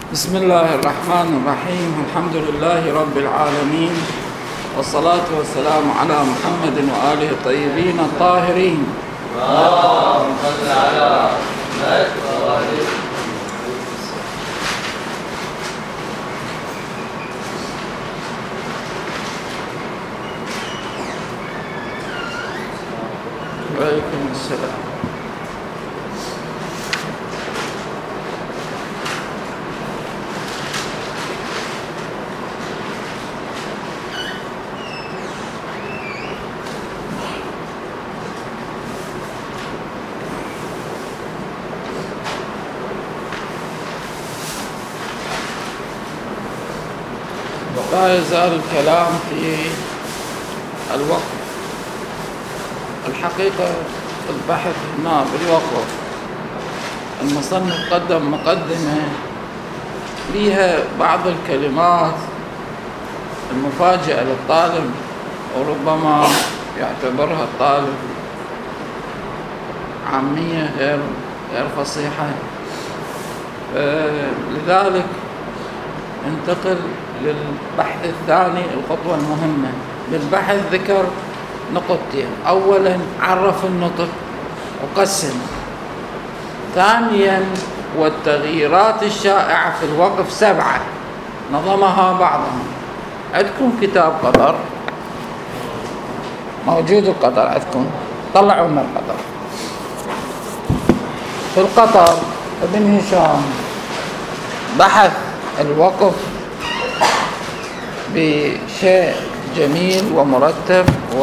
بسم الله الرحمن الرحيم. الحمد لله رب العالمين، والصلاة والسلام على محمد وآله الطيبين الطاهرين. اللهم صل على محمد. وعليكم السلام. لا يزال الكلام في الوقف. الحقيقة البحث هنا بالوقف، المصنف قدم مقدمة فيها بعض الكلمات المفاجئة للطالب، وربما يعتبرها الطالب عامية غير فصيحة، لذلك انتقل للبحث الثاني. الخطوة المهمة بالبحث ذكر نقطتين: أولا عرف النطق وقسم، ثانيا والتغييرات الشائعة في الوقف 7 نظمها بعضهم. عندكم كتاب قطر موجود، القطر عندكم، طلعوا لنا القطر. في القطر ابن هشام بحث الوقف بشيء جميل ومرتب،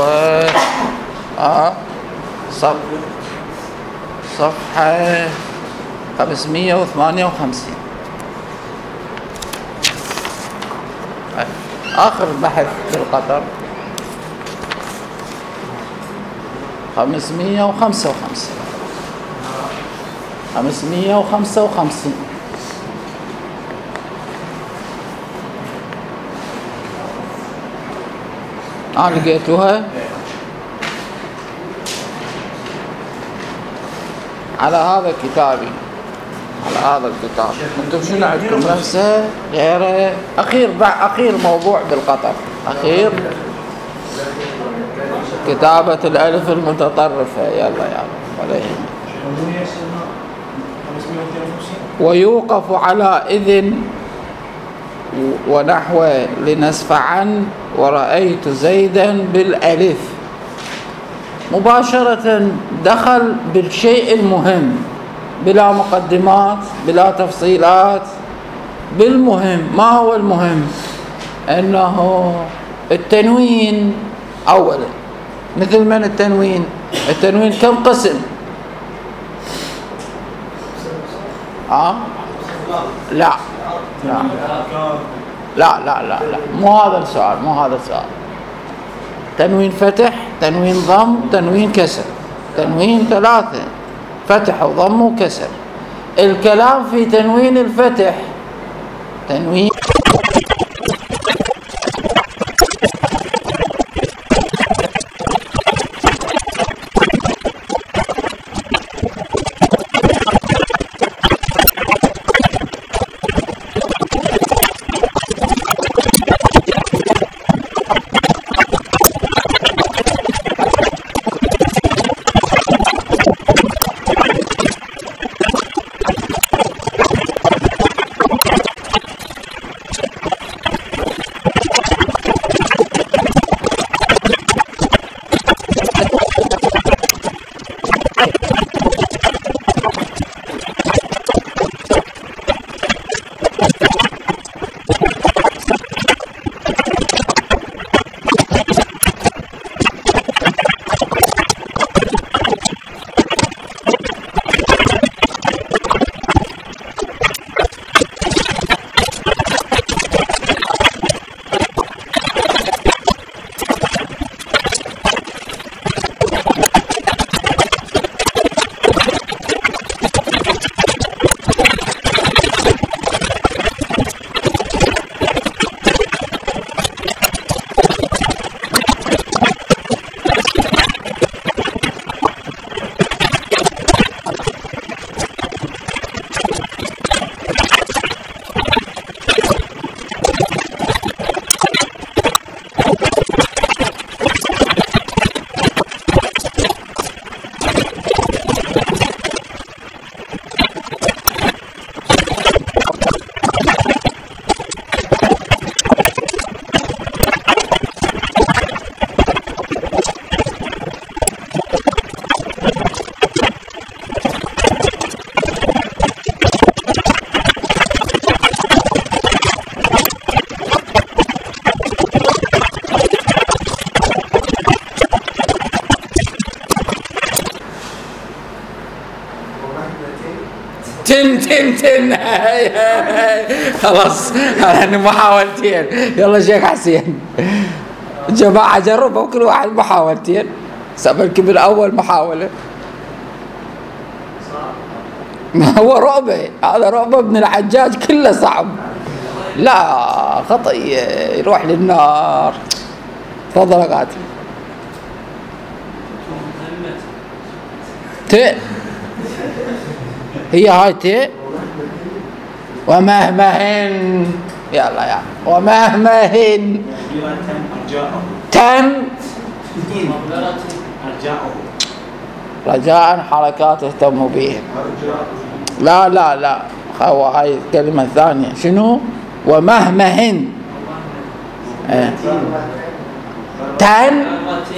صفحة 558 آخر بحث في القطر 555. لقيتوها على هذا كتابي، على هذا الكتاب. انتم شنو عندكم نفسه غيره؟ اخير موضوع بالقطر، اخير كتابة الالف المتطرفة. يلا ولا يهمك. ويوقف على إذن ونحو لنسفعا ورأيت زيدا بالألف. مباشرة دخل بالشيء المهم بلا مقدمات بلا تفصيلات، بالمهم. ما هو المهم؟ أنه التنوين أولا. مثل من التنوين كم قسم؟ لا مو هذا السؤال. تنوين فتح، تنوين ضم، تنوين كسر. تنوين 3: فتح وضم وكسر. الكلام في تنوين الفتح، تنوين تن خلاص أنا محاولتين. يلا شيخ حسين جماعة جربوا كل واحد محاولتين، سأبلك بالأول محاولة. ما هو رعبة، هذا رعبة ابن الحجاج كله صعب. لا خطئ يروح للنار. تفضل يا قاتل. ت هي هاي ت ومهمهن. يلا يا ومهمهن. تن رجاء حركات اهتموا بهم. لا لا لا هو هاي الكلمة الثانية شنو؟ ومهمهن. تن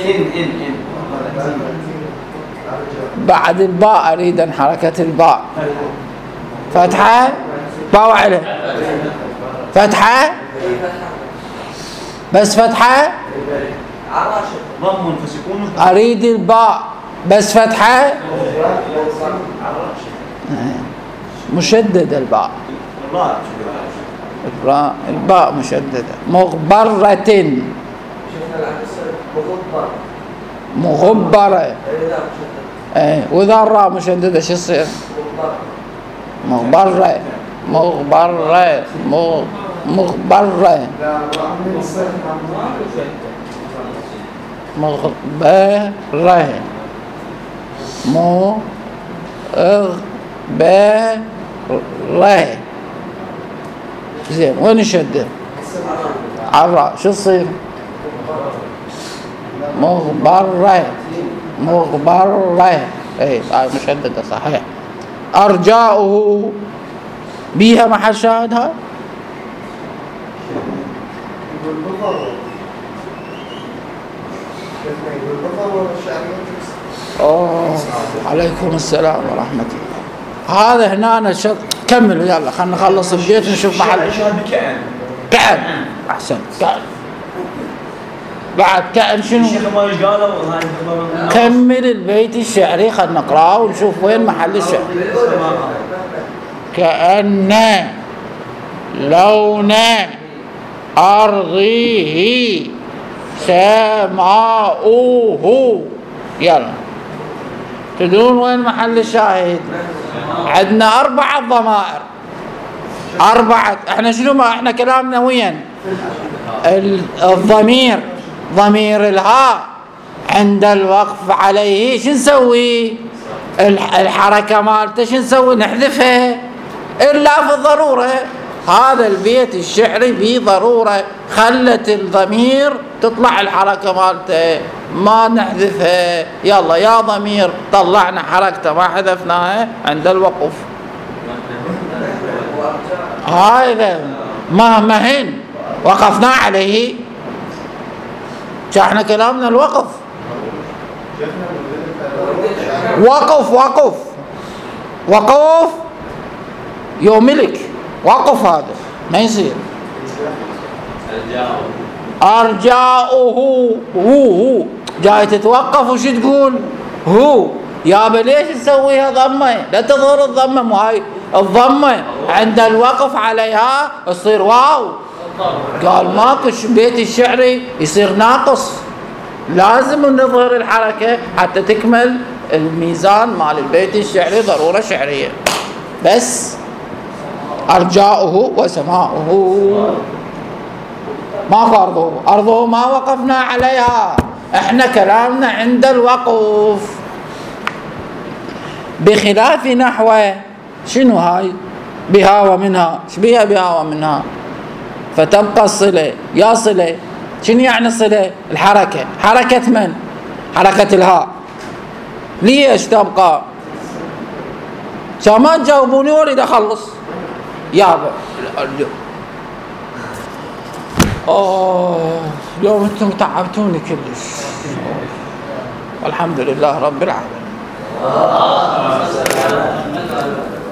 بعد الباء أريد أن حركة الباء فتحة باء وعلة فتحة بس فتحة أريد الباء بس فتحة مشددة الباء الباء مشددة. مغبرة مغبرة وإذا الراء مشددة شو يصير؟ مغبرة مغبرة مغبرة مغبرة مغبرة. زين وين نشدد؟ عالراء شو يصير؟ مغبرة مغبرة. اي مشددة صحيح. أرجاؤه بيها محل شاهد. هاي عليكم السلام ورحمة الله. هذا هنا أنا كملوا يلا خلنا نخلص البيت نشوف محل كأن. أحسن كأن. بعد كأن شنو؟ كمل البيت الشعري خلنا نقرأه ونشوف وين محل الشعر. كأن لون أرضه سماؤه. يلا تدرون وين محل الشاهد؟ عندنا 4 ضمائر 4. احنا شنو ما احنا كلامنا وين؟ الضمير ضمير الهاء عند الوقف عليه شو نسوي؟ الحركة مالته شو نسوي؟ نحذفها إلا في الضرورة. هذا البيت الشعري به ضرورة خلت الضمير تطلع الحركة مالته ما نحذفها. يلا يا ضمير طلعنا حركته ما حذفناها عند الوقف. هذا مهمهن وقفنا عليه. احنا كلامنا الوقف وقف وقف وقف يوملك وقف. هذا ما يصير. أرجاؤه هو جاي تتوقف وش تقول؟ هو يابا ليش تسويها ضمة؟ لا تظهر الضمة. مو هاي الضمة عند الوقف عليها تصير واو. قال ماكو بيت الشعري يصير ناقص، لازم نظهر الحركة حتى تكمل الميزان مال البيت الشعري ضرورة شعرية. بس أرجاؤه وسماؤه ماكو أرضه. أرضه ما وقفنا عليها، احنا كلامنا عند الوقف. بخلاف نحوه شنو هاي؟ بها ومنها. ايش بها بها ومنها؟ فتبقى الصلة. يا صلة شنو يعني الصلة؟ الحركة. حركة من؟ حركة الهاء. ليش تبقى؟ ما تجاوبوني واريد اخلص. يابا اليوم انتم تعبتوني كلش. والحمد لله رب العالمين.